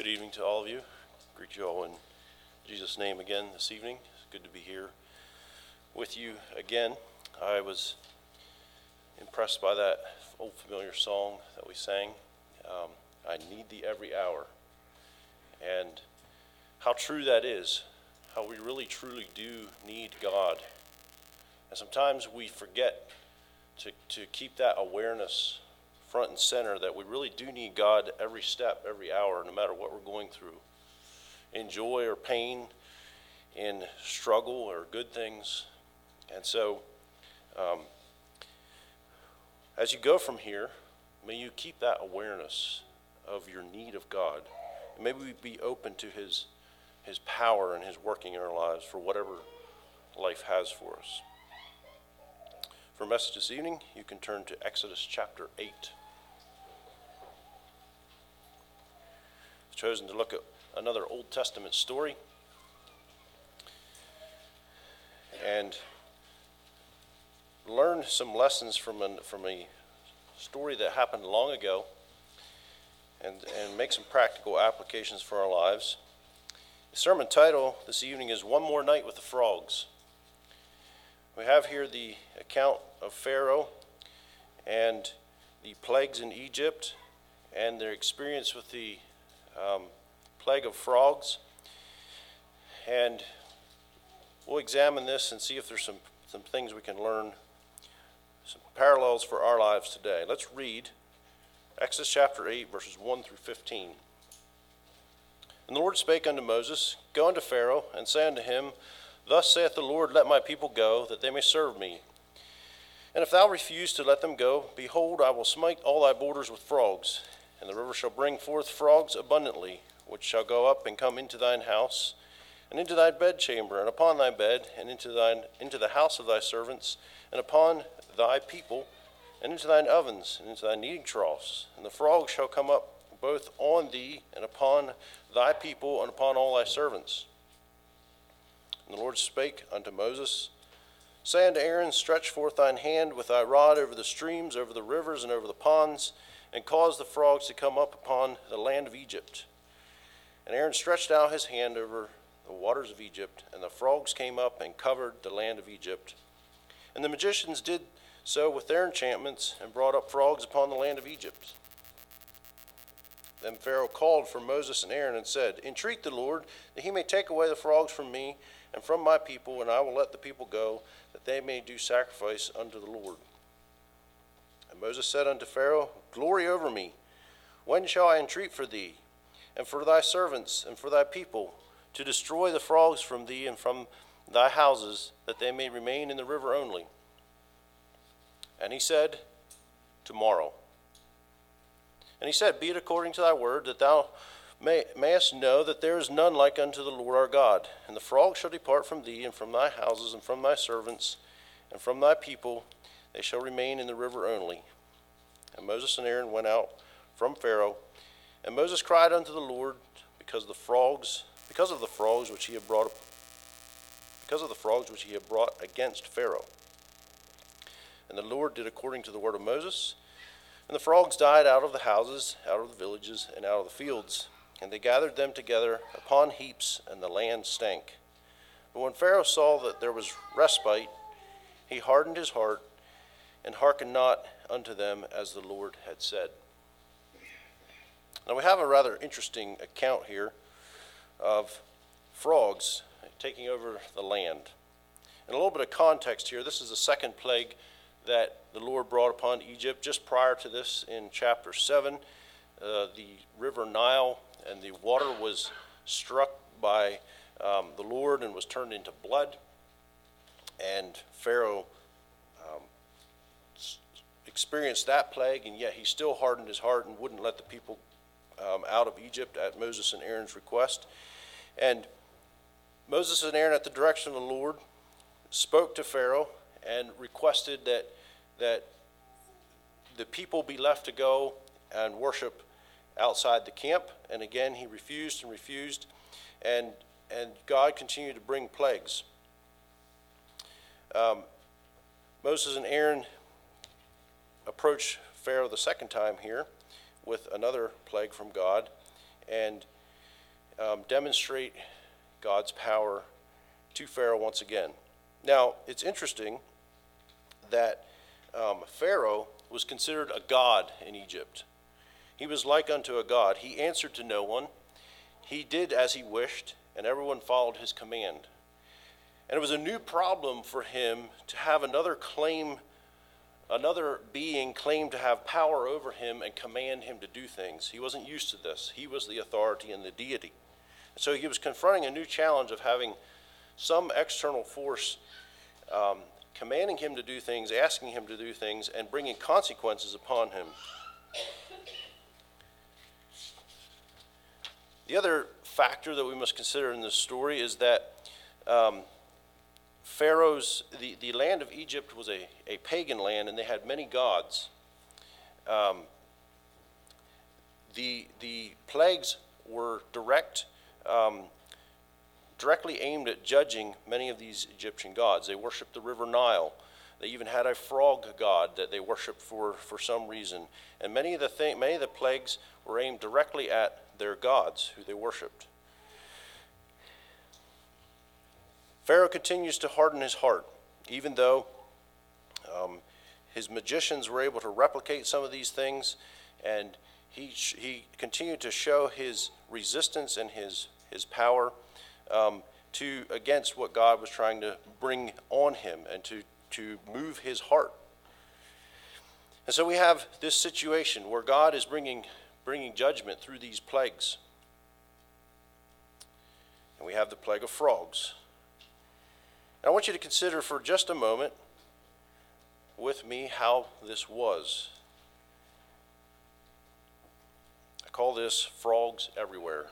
Good evening to all of you. Greet you all in Jesus' name again this evening. It's good to be here with you again. I was impressed by that old familiar song that we sang, I Need Thee Every Hour, and how true that is, how we really truly do need God. And sometimes we forget to keep that awareness front and center, that we really do need God every step, every hour, no matter what we're going through, in joy or pain, in struggle or good things. And so as you go from here, may you keep that awareness of your need of God. And maybe we be open to his power and his working in our lives for whatever life has for us. For a message this evening, you can turn to Exodus chapter 8. I've chosen to look at another Old Testament story and learn some lessons from a story that happened long ago, and make some practical applications for our lives. The sermon title this evening is One More Night with the Frogs. We have here the account of Pharaoh and the plagues in Egypt and their experience with the plague of frogs. And we'll examine this and see if there's some things we can learn, some parallels for our lives today. Let's read Exodus chapter 8, verses 1 through 15. And the Lord spake unto Moses, Go unto Pharaoh, and say unto him, Thus saith the Lord, Let my people go, that they may serve me. And if thou refuse to let them go, behold, I will smite all thy borders with frogs, and the river shall bring forth frogs abundantly, which shall go up and come into thine house, and into thy bedchamber, and upon thy bed, and into the house of thy servants, and upon thy people, and into thine ovens, and into thy kneading troughs. And the frogs shall come up both on thee, and upon thy people, and upon all thy servants. And the Lord spake unto Moses, Say unto Aaron, Stretch forth thine hand with thy rod over the streams, over the rivers, and over the ponds, and cause the frogs to come up upon the land of Egypt. And Aaron stretched out his hand over the waters of Egypt, and the frogs came up and covered the land of Egypt. And the magicians did so with their enchantments, and brought up frogs upon the land of Egypt. Then Pharaoh called for Moses and Aaron and said, Entreat the Lord, that he may take away the frogs from me and from my people, and I will let the people go, that they may do sacrifice unto the Lord. And Moses said unto Pharaoh, Glory over me. When shall I entreat for thee, and for thy servants, and for thy people, to destroy the frogs from thee and from thy houses, that they may remain in the river only? And he said, Tomorrow. And he said, Be it according to thy word, that thou mayest know that there is none like unto the Lord our God. And the frogs shall depart from thee, and from thy houses, and from thy servants, and from thy people. They shall remain in the river only. And Moses and Aaron went out from Pharaoh. And Moses cried unto the Lord because of the frogs which he had brought against Pharaoh. And the Lord did according to the word of Moses. And the frogs died out of the houses, out of the villages, and out of the fields. And they gathered them together upon heaps, and the land stank. But when Pharaoh saw that there was respite, he hardened his heart, and hearkened not unto them as the Lord had said. Now we have a rather interesting account here of frogs taking over the land. And a little bit of context here, this is the second plague that the Lord brought upon Egypt. Just prior to this, in chapter 7, the river Nile and the water was struck by the Lord and was turned into blood. And Pharaoh experienced that plague, and yet he still hardened his heart and wouldn't let the people out of Egypt at Moses and Aaron's request. And Moses and Aaron, at the direction of the Lord, spoke to Pharaoh and requested that the people be left to go and worship outside the camp. And again, he refused, and God continued to bring plagues. Moses and Aaron approached Pharaoh the second time here with another plague from God, and demonstrate God's power to Pharaoh once again. Now, it's interesting that Pharaoh was considered a god in Egypt. He was like unto a god. He answered to no one. He did as he wished, and everyone followed his command. And it was a new problem for him to have another being claim to have power over him and command him to do things. He wasn't used to this. He was the authority and the deity. So he was confronting a new challenge of having some external force commanding him to do things, asking him to do things, and bringing consequences upon him. The other factor that we must consider in this story is that the land of Egypt was a pagan land, and they had many gods. The plagues were directly aimed at judging many of these Egyptian gods. They worshipped the river Nile. They even had a frog god that they worshipped for some reason. And many of the plagues were aimed directly at their gods who they worshipped. Pharaoh continues to harden his heart, even though his magicians were able to replicate some of these things, and he continued to show his resistance and his power against what God was trying to bring on him and to move his heart. And so we have this situation where God is bringing judgment through these plagues. And we have the plague of frogs. And I want you to consider for just a moment with me how this was. I call this frogs everywhere.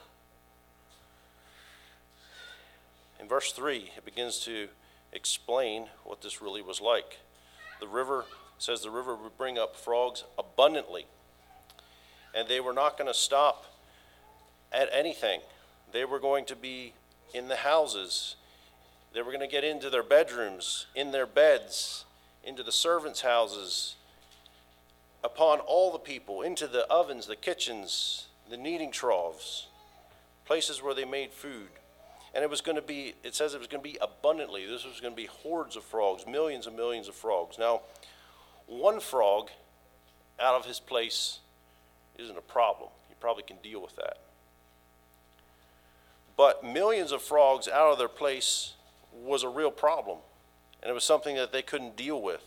In verse 3, it begins to explain what this really was like. The river says the river would bring up frogs abundantly. And they were not going to stop at anything. They were going to be in the houses. They were going to get into their bedrooms, in their beds, into the servants' houses, upon all the people, into the ovens, the kitchens, the kneading troughs, places where they made food. And it says it was going to be abundantly. This was going to be hordes of frogs, millions and millions of frogs. Now, one frog out of his place isn't a problem. You probably can deal with that. But millions of frogs out of their place was a real problem. And it was something that they couldn't deal with.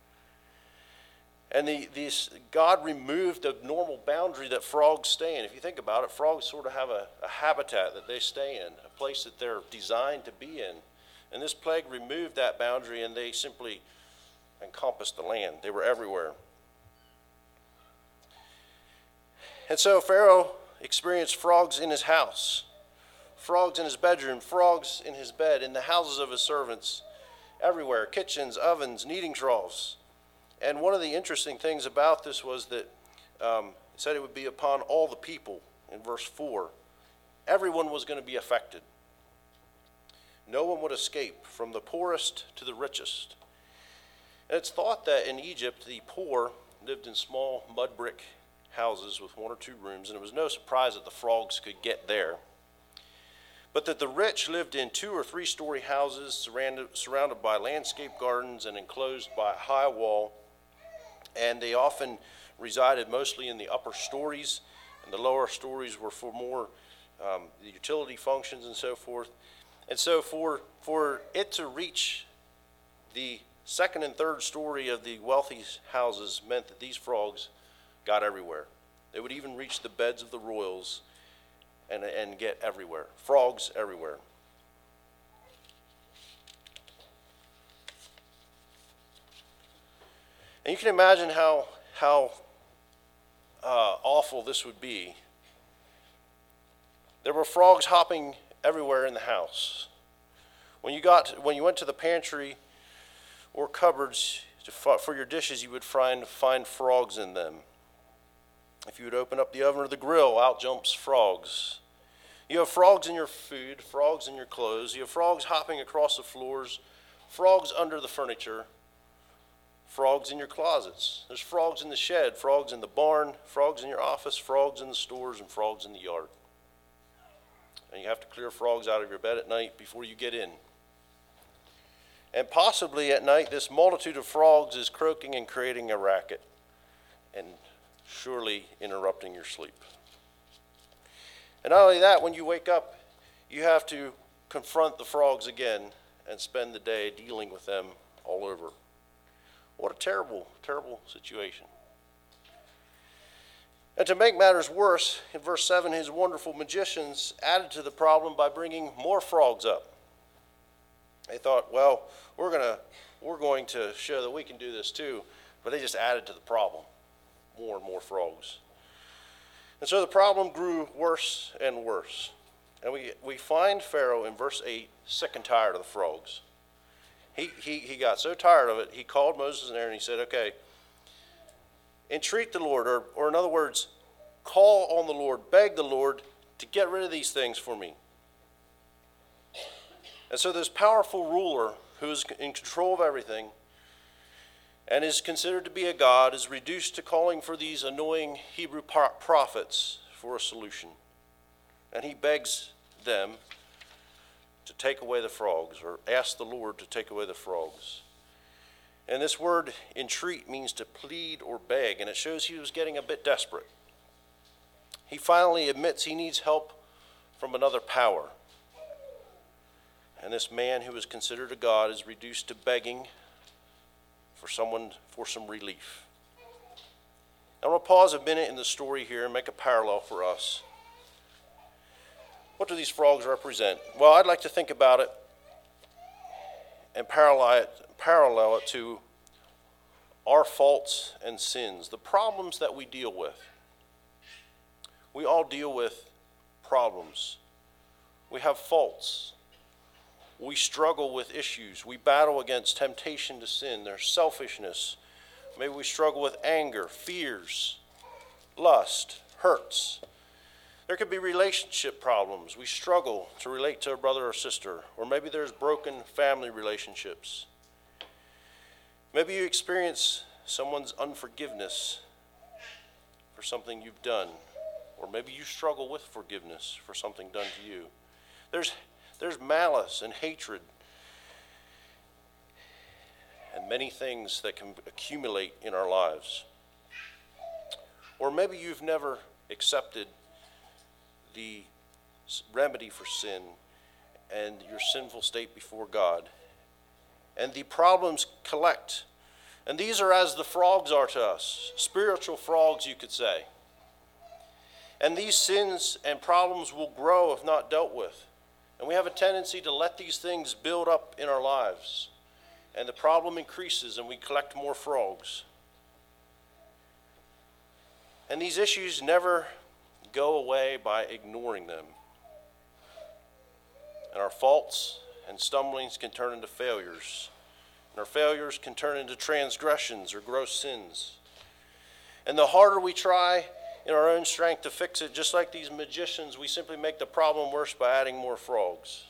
And God removed the normal boundary that frogs stay in. If you think about it, frogs sort of have a habitat that they stay in, a place that they're designed to be in. And this plague removed that boundary, and they simply encompassed the land. They were everywhere. And so Pharaoh experienced frogs in his house, frogs in his bedroom, frogs in his bed, in the houses of his servants, everywhere, kitchens, ovens, kneading troughs. And one of the interesting things about this was that it said it would be upon all the people in verse 4. Everyone was going to be affected. No one would escape, from the poorest to the richest. And it's thought that in Egypt, the poor lived in small mud brick houses with 1 or 2 rooms, and it was no surprise that the frogs could get there. But that the rich lived in 2 or 3 story houses surrounded by landscape gardens and enclosed by a high wall. And they often resided mostly in the upper stories, and the lower stories were for more the utility functions and so forth. And so for it to reach the second and third story of the wealthy houses meant that these frogs got everywhere. They would even reach the beds of the royals and get everywhere. Frogs everywhere. And you can imagine how awful this would be. There were frogs hopping everywhere in the house. When you went to the pantry or cupboards for your dishes, you would find frogs in them. If you would open up the oven or the grill, out jumps frogs. You have frogs in your food, frogs in your clothes. You have frogs hopping across the floors, frogs under the furniture, frogs in your closets. There's frogs in the shed, frogs in the barn, frogs in your office, frogs in the stores, and frogs in the yard. and you have to clear frogs out of your bed at night before you get in. And possibly at night, this multitude of frogs is croaking and creating a racket, and surely interrupting your sleep. And not only that, when you wake up, you have to confront the frogs again and spend the day dealing with them all over. What a terrible, terrible situation. And to make matters worse, in verse 7, his wonderful magicians added to the problem by bringing more frogs up. They thought, well, we're going to show that we can do this too, but they just added to the problem. More and more frogs. And so the problem grew worse and worse. And we find Pharaoh in verse 8 sick and tired of the frogs. He got so tired of it, he called Moses and Aaron and he said, okay, entreat the Lord, or in other words, call on the Lord, beg the Lord to get rid of these things for me. And so this powerful ruler who is in control of everything and is considered to be a god is reduced to calling for these annoying Hebrew prophets for a solution. And he begs them to take away the frogs, or ask the Lord to take away the frogs. And this word entreat means to plead or beg, and it shows he was getting a bit desperate. He finally admits he needs help from another power. And this man who is considered a god is reduced to begging for some relief. I want to pause a minute in the story here and make a parallel for us. What do these frogs represent? Well, I'd like to think about it and parallel it to our faults and sins, the problems that we deal with. We all deal with problems. We have faults. We struggle with issues. We battle against temptation to sin. There's selfishness. Maybe we struggle with anger, fears, lust, hurts. There could be relationship problems. We struggle to relate to a brother or sister. Or maybe there's broken family relationships. Maybe you experience someone's unforgiveness for something you've done. Or maybe you struggle with forgiveness for something done to you. There's malice and hatred and many things that can accumulate in our lives. Or maybe you've never accepted the remedy for sin and your sinful state before God. And the problems collect. And these are as the frogs are to us, spiritual frogs, you could say. And these sins and problems will grow if not dealt with. And we have a tendency to let these things build up in our lives. And the problem increases and we collect more frogs. And these issues never go away by ignoring them. And our faults and stumblings can turn into failures. And our failures can turn into transgressions or gross sins. And the harder we try in our own strength to fix it, just like these magicians, we simply make the problem worse by adding more frogs.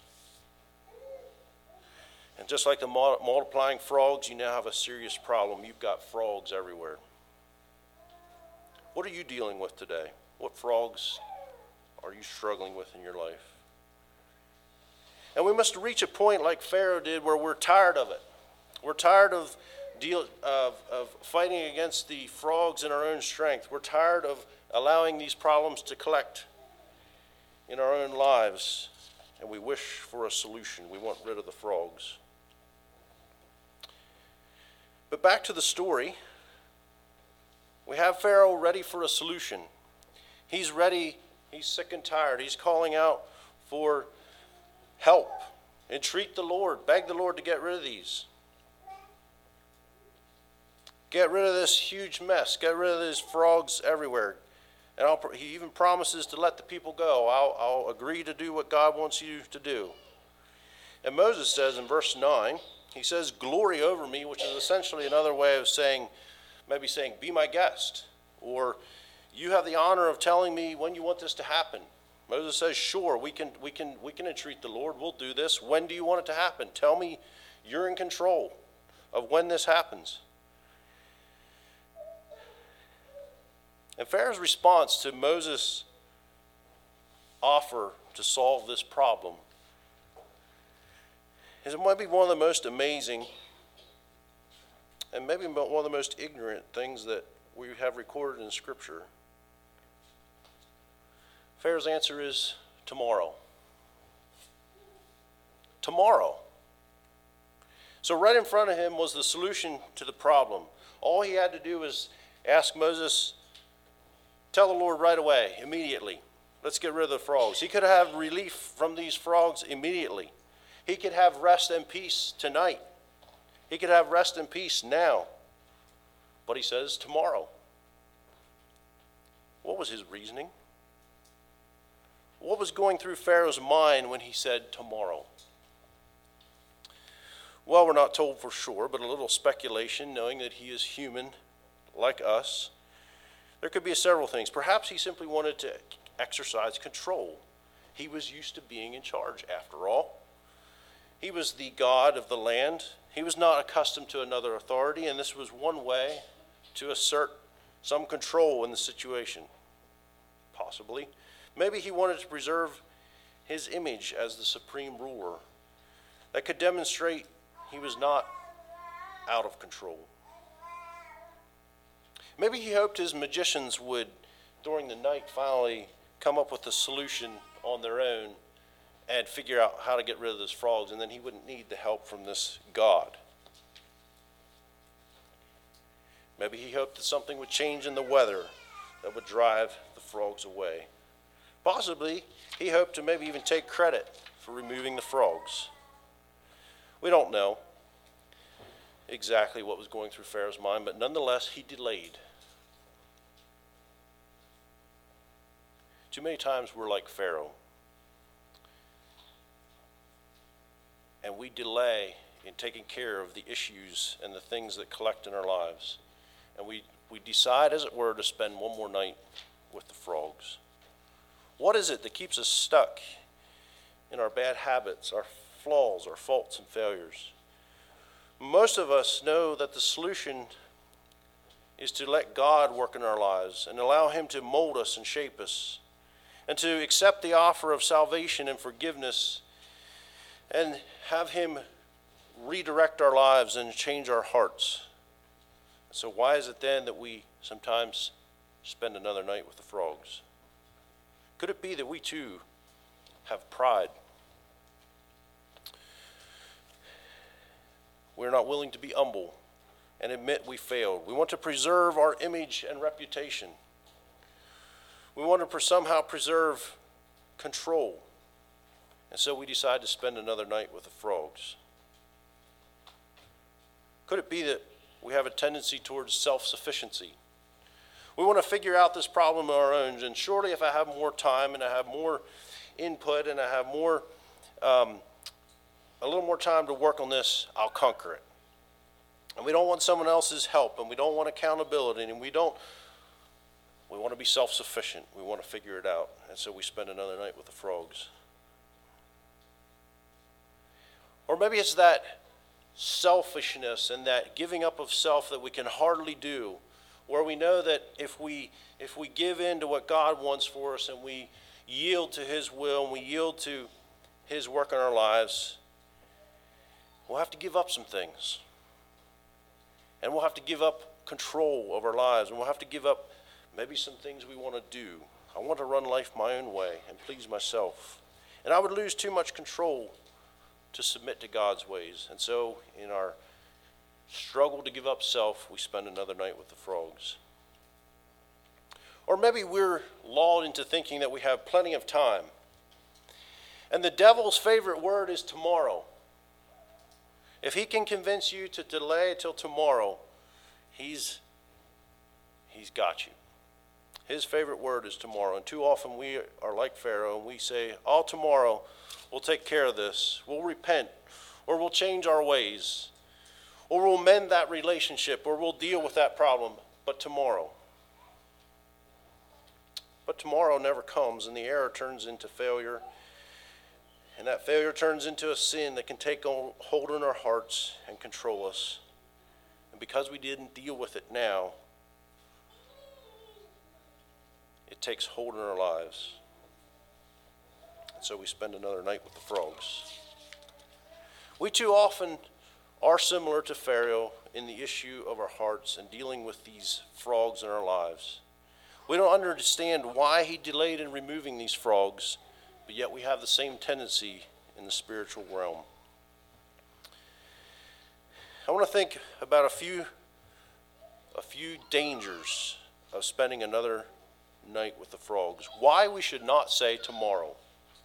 And just like the multiplying frogs, you now have a serious problem. You've got frogs everywhere. What are you dealing with today? What frogs are you struggling with in your life? And we must reach a point like Pharaoh did where we're tired of it. We're tired of fighting against the frogs in our own strength. We're tired of allowing these problems to collect in our own lives, and we wish for a solution. We want rid of the frogs. But back to the story. We have Pharaoh ready for a solution. He's ready. He's sick and tired. He's calling out for help. Entreat the Lord. Beg the Lord to get rid of these. Get rid of this huge mess. Get rid of these frogs everywhere. And he even promises to let the people go. I'll agree to do what God wants you to do. And Moses says in verse 9, he says, glory over me, which is essentially another way of saying, maybe saying, be my guest. Or you have the honor of telling me when you want this to happen. Moses says, sure, we can entreat the Lord. We'll do this. When do you want it to happen? Tell me you're in control of when this happens. And Pharaoh's response to Moses' offer to solve this problem is it might be one of the most amazing and maybe one of the most ignorant things that we have recorded in Scripture. Pharaoh's answer is tomorrow. Tomorrow. So right in front of him was the solution to the problem. All he had to do was ask Moses, tell the Lord right away, immediately. Let's get rid of the frogs. He could have relief from these frogs immediately. He could have rest and peace tonight. He could have rest and peace now. But he says tomorrow. What was his reasoning? What was going through Pharaoh's mind when he said tomorrow? Well, we're not told for sure, but a little speculation, knowing that he is human like us. There could be several things. Perhaps he simply wanted to exercise control. He was used to being in charge, after all. He was the god of the land. He was not accustomed to another authority, and this was one way to assert some control in the situation. Possibly. Maybe he wanted to preserve his image as the supreme ruler that could demonstrate he was not out of control. Maybe he hoped his magicians would, during the night, finally come up with a solution on their own and figure out how to get rid of those frogs, and then he wouldn't need the help from this god. Maybe he hoped that something would change in the weather that would drive the frogs away. Possibly, he hoped to maybe even take credit for removing the frogs. We don't know exactly what was going through Pharaoh's mind, but nonetheless, he delayed. Too many times we're like Pharaoh, and we delay in taking care of the issues and the things that collect in our lives. And we decide, as it were, to spend one more night with the frogs. What is it that keeps us stuck in our bad habits, our flaws, our faults and failures? Most of us know that the solution is to let God work in our lives and allow him to mold us and shape us, and to accept the offer of salvation and forgiveness and have him redirect our lives and change our hearts. So why is it then that we sometimes spend another night with the frogs? Could it be that we too have pride? We're not willing to be humble and admit we failed. We want to preserve our image and reputation. We want to somehow preserve control. And so we decide to spend another night with the frogs. Could it be that we have a tendency towards self-sufficiency? We want to figure out this problem on our own, and surely if I have more time and I have more input and I have more, a little more time to work on this, I'll conquer it. And we don't want someone else's help, and we don't want accountability, and we want to be self-sufficient. We want to figure it out, and so we spend another night with the frogs. Or maybe it's that selfishness and that giving up of self that we can hardly do, where we know that if we give in to what God wants for us and we yield to his will and we yield to his work in our lives, we'll have to give up some things. And we'll have to give up control of our lives, and we'll have to give up maybe some things we want to do. I want to run life my own way and please myself. And I would lose too much control to submit to God's ways. And so in our struggle to give up self, we spend another night with the frogs. Or maybe we're lulled into thinking that we have plenty of time. And the devil's favorite word is tomorrow. If he can convince you to delay till tomorrow, he's got you. His favorite word is tomorrow. And too often we are like Pharaoh and we say, all tomorrow we'll take care of this. We'll repent, or we'll change our ways, or we'll mend that relationship, or we'll deal with that problem, but tomorrow. But tomorrow never comes, and the error turns into failure. And that failure turns into a sin that can take hold in our hearts and control us. And because we didn't deal with it now, it takes hold in our lives. so we spend another night with the frogs. We too often are similar to Pharaoh in the issue of our hearts and dealing with these frogs in our lives. We don't understand why he delayed in removing these frogs, but yet we have the same tendency in the spiritual realm. I want to think about a few dangers of spending another night with the frogs. Why we should not say tomorrow.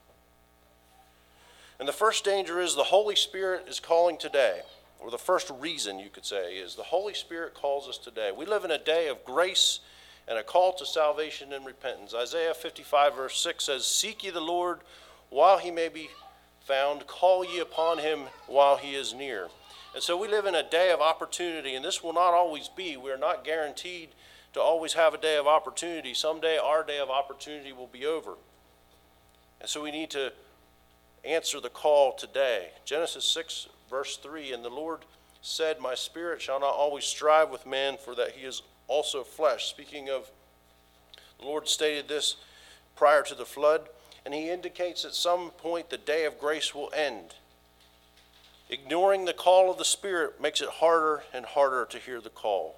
And the first danger is the Holy Spirit is calling today. Or the first reason you could say is the Holy Spirit calls us today. We live in a day of grace and a call to salvation and repentance. Isaiah 55 verse 6 says, "Seek ye the Lord while he may be found, call ye upon him while he is near." And so we live in a day of opportunity, and this will not always be. We are not guaranteed to always have a day of opportunity. Someday our day of opportunity will be over. And so we need to answer the call today. Genesis 6 verse 3, "And the Lord said, My spirit shall not always strive with man, for that he is also flesh." Speaking of, the Lord stated this prior to the flood, and he indicates at some point the day of grace will end. Ignoring the call of the Spirit makes it harder and harder to hear the call.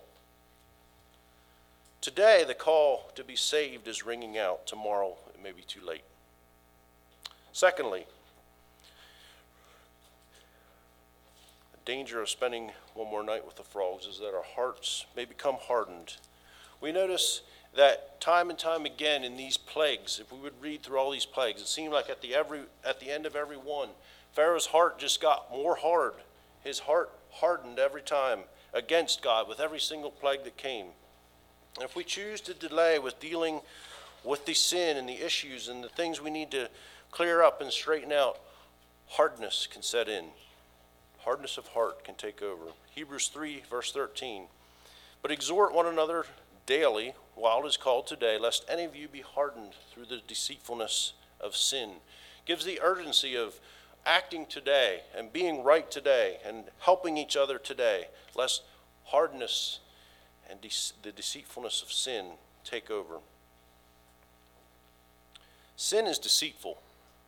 Today, the call to be saved is ringing out. Tomorrow, it may be too late. Secondly, the danger of spending one more night with the frogs is that our hearts may become hardened. We notice that time and time again in these plagues, if we would read through all these plagues, it seemed like at the end of every one, Pharaoh's heart just got more hard. His heart hardened every time against God with every single plague that came. And if we choose to delay with dealing with the sin and the issues and the things we need to clear up and straighten out, hardness can set in. Hardness of heart can take over. Hebrews 3 verse 13. "But exhort one another daily, while it is called today, lest any of you be hardened through the deceitfulness of sin." Gives the urgency of acting today and being right today and helping each other today, lest hardness and the deceitfulness of sin take over. Sin is deceitful.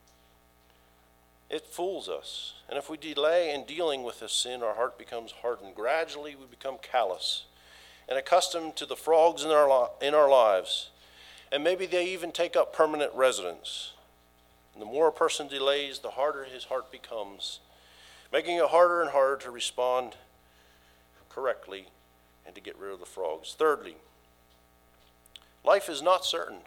It fools us. And if we delay in dealing with this sin, our heart becomes hardened. Gradually, we become callous and accustomed to the frogs in our lives. And maybe they even take up permanent residence. And the more a person delays, the harder his heart becomes, making it harder and harder to respond correctly and to get rid of the frogs. Thirdly, life is not certain.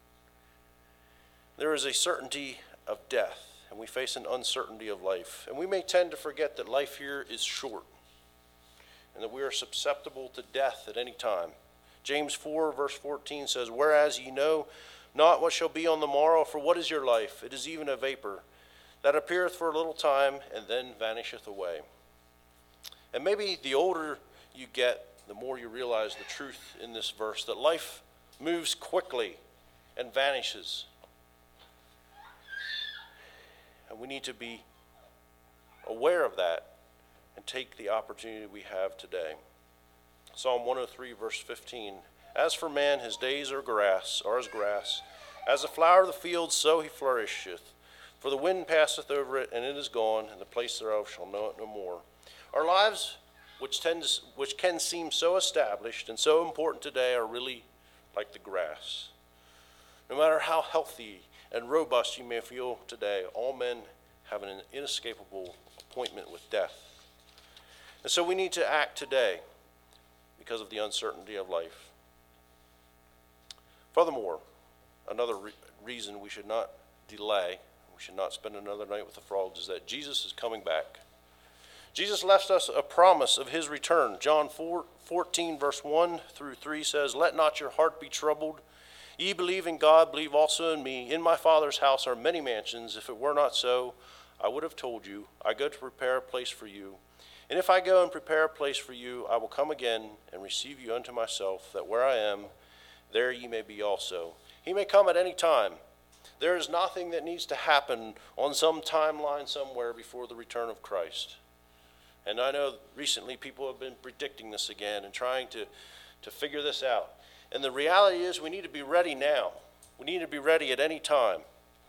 There is a certainty of death, and we face an uncertainty of life. And we may tend to forget that life here is short and that we are susceptible to death at any time. James 4 verse 14 says, "Whereas ye know not what shall be on the morrow, for what is your life? It is even a vapor that appeareth for a little time and then vanisheth away." And maybe the older you get, the more you realize the truth in this verse, that life moves quickly and vanishes. And we need to be aware of that and take the opportunity we have today. Psalm 103 verse 15, "As for man, his days are as grass. As a flower of the field, so he flourisheth. For the wind passeth over it, and it is gone, and the place thereof shall know it no more." Our lives, which can seem so established and so important today, are really like the grass. No matter how healthy and robust you may feel today, all men have an inescapable appointment with death. And so we need to act today because of the uncertainty of life. Furthermore, another reason we should not delay, we should not spend another night with the frogs, is that Jesus is coming back. Jesus left us a promise of his return. John 14 verse 1 through 3 says, "Let not your heart be troubled. Ye believe in God, believe also in me. In my Father's house are many mansions. If it were not so, I would have told you. I go to prepare a place for you. And if I go and prepare a place for you, I will come again and receive you unto myself, that where I am, there ye may be also." He may come at any time. There is nothing that needs to happen on some timeline somewhere before the return of Christ. And I know recently people have been predicting this again and trying to figure this out. And the reality is we need to be ready now. We need to be ready at any time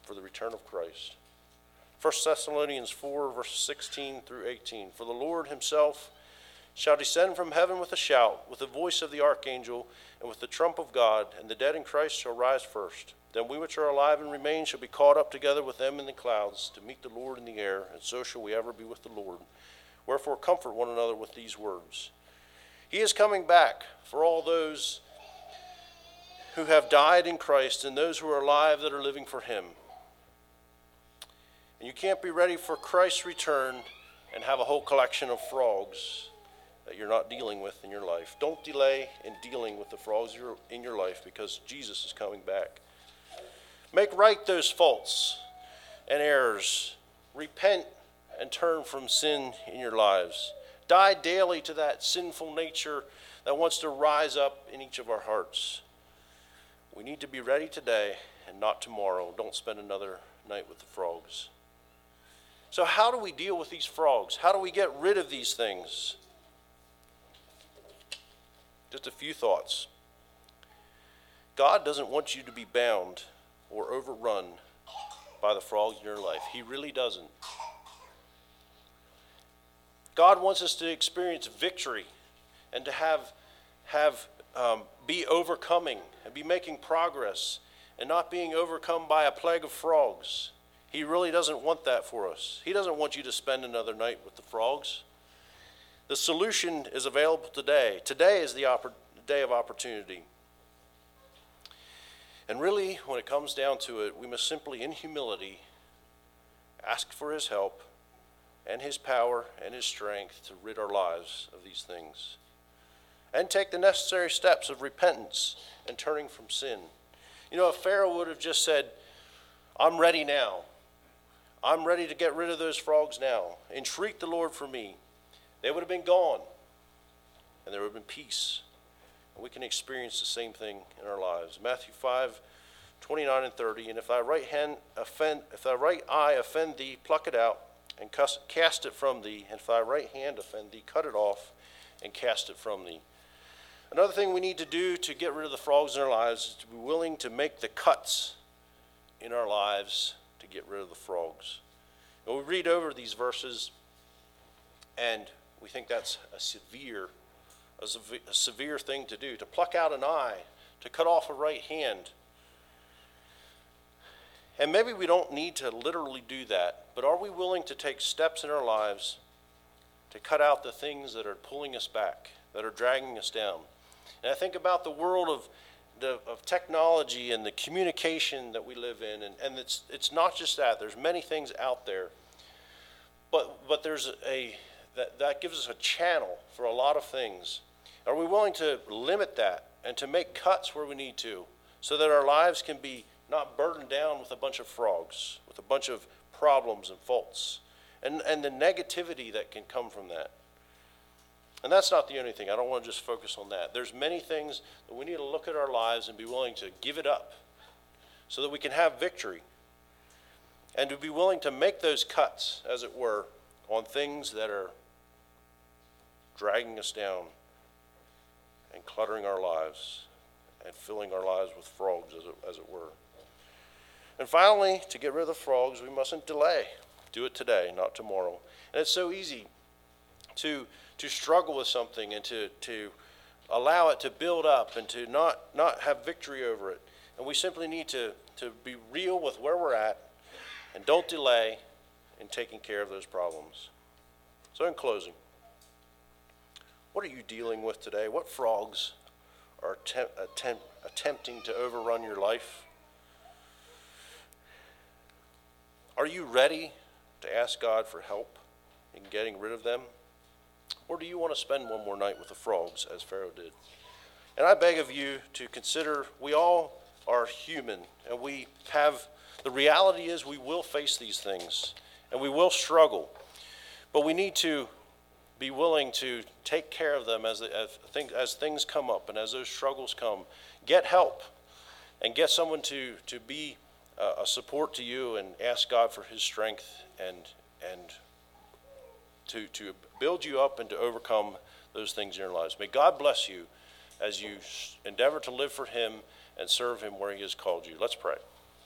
for the return of Christ. 1 Thessalonians 4, verses 16 through 18. For the Lord himself shall descend from heaven with a shout, with the voice of the archangel, and with the trump of God, and the dead in Christ shall rise first. Then we which are alive and remain shall be caught up together with them in the clouds to meet the Lord in the air, and so shall we ever be with the Lord. Wherefore comfort one another with these words. He is coming back for all those who have died in Christ and those who are alive that are living for him. And you can't be ready for Christ's return and have a whole collection of frogs that you're not dealing with in your life. Don't delay in dealing with the frogs in your life, because Jesus is coming back. Make right those faults and errors. Repent and turn from sin in your lives. Die daily to that sinful nature that wants to rise up in each of our hearts. We need to be ready today and not tomorrow. Don't spend another night with the frogs. So how do we deal with these frogs? How do we get rid of these things? Just a few thoughts. God doesn't want you to be bound or overrun by the frogs in your life. He really doesn't. God wants us to experience victory and to be overcoming and be making progress and not being overcome by a plague of frogs. He really doesn't want that for us. He doesn't want you to spend another night with the frogs. The solution is available today. Today is the day of opportunity. And really, when it comes down to it, we must simply, in humility, ask for his help and his power and his strength to rid our lives of these things. And take the necessary steps of repentance and turning from sin. You know, if Pharaoh would have just said, I'm ready now. I'm ready to get rid of those frogs now. Entreat the Lord for me. They would have been gone. And there would have been peace. And we can experience the same thing in our lives. Matthew 5, 29 and 30. And if thy right eye offend thee, pluck it out and cast it from thee. And if thy right hand offend thee, cut it off and cast it from thee. Another thing we need to do to get rid of the frogs in our lives is to be willing to make the cuts in our lives to get rid of the frogs. And we read over these verses and we think that's a severe thing to do, to pluck out an eye, to cut off a right hand. And maybe we don't need to literally do that, but are we willing to take steps in our lives to cut out the things that are pulling us back, that are dragging us down? And I think about the world of technology and the communication that we live in, and it's not just that. There's many things out there, but there's that gives us a channel for a lot of things. Are we willing to limit that and to make cuts where we need to, so that our lives can be not burdened down with a bunch of frogs, with a bunch of problems and faults, and the negativity that can come from that? And that's not the only thing. I don't want to just focus on that. There's many things that we need to look at our lives and be willing to give it up so that we can have victory, and to be willing to make those cuts, as it were, on things that are dragging us down and cluttering our lives and filling our lives with frogs, as it were. And finally, to get rid of the frogs, we mustn't delay. Do it today, not tomorrow. And it's so easy to struggle with something and to allow it to build up and to not have victory over it. And we simply need to be real with where we're at and don't delay in taking care of those problems. So in closing, what are you dealing with today? What frogs are attempting to overrun your life? Are you ready to ask God for help in getting rid of them? Or do you want to spend one more night with the frogs, as Pharaoh did? And I beg of you to consider, we all are human, and the reality is we will face these things, and we will struggle. But we need to be willing to take care of them as things come up and as those struggles come. Get help and get someone to be a support to you, and ask God for his strength and to build you up and to overcome those things in your lives. May God bless you as you endeavor to live for him and serve him where he has called you. Let's pray.